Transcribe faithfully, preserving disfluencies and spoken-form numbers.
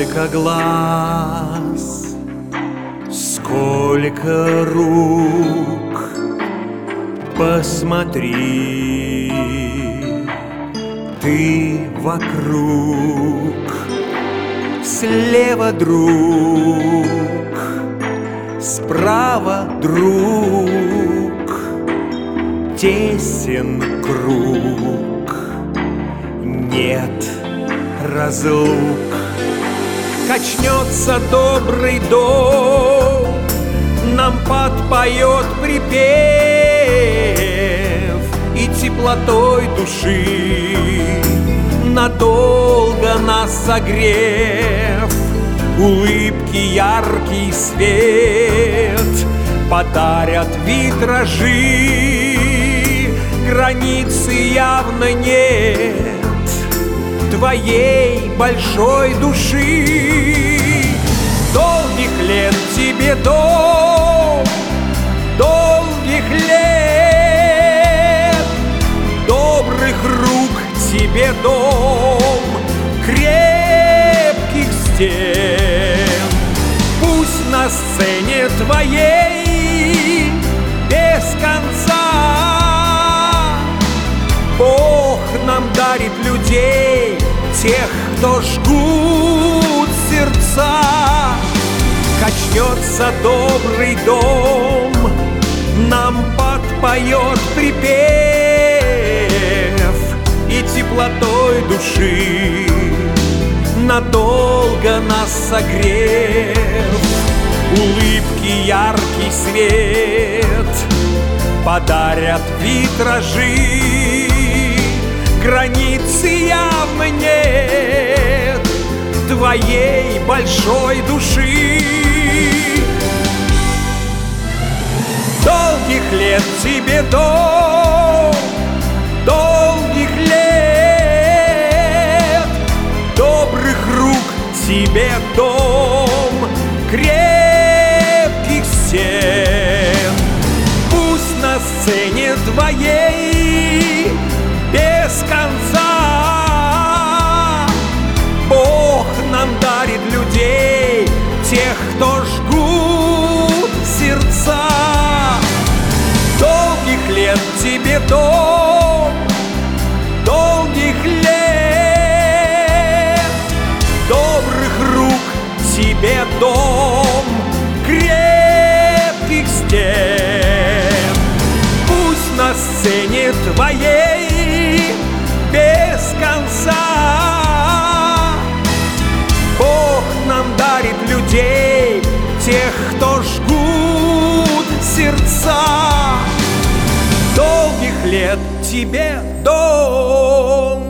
Сколько глаз, сколько рук, посмотри ты вокруг. Слева друг, справа друг, тесен круг, нет разлук. Качнется добрый дом, нам подпоет припев, и теплотой души надолго нас согрев. Улыбки, яркий свет подарят витражи. Границы явно нет твоей большой души. Долгих лет тебе дом, долгих лет, добрых рук тебе дом, крепких стен. Пусть на сцене твоей без конца Бог нам дарит людей, тех, кто жгут сердца. Качнется добрый дом, нам подпоет припев, и теплотой души надолго нас согрев. Улыбки, яркий свет подарят витражи. Границы явно нет твоей большой души. Долгих лет тебе дом, долгих лет, добрых рук тебе дом, крепких стен. Пусть на сцене твоей без конца Бог нам дарит людей, тех, кто жгут сердца. Долгих лет тебе дом, долгих лет, добрых рук тебе дом, крепких стен. Пусть на сцене твоей без конца Бог нам дарит людей, тех, кто жгут сердца. Долгих лет тебе дом.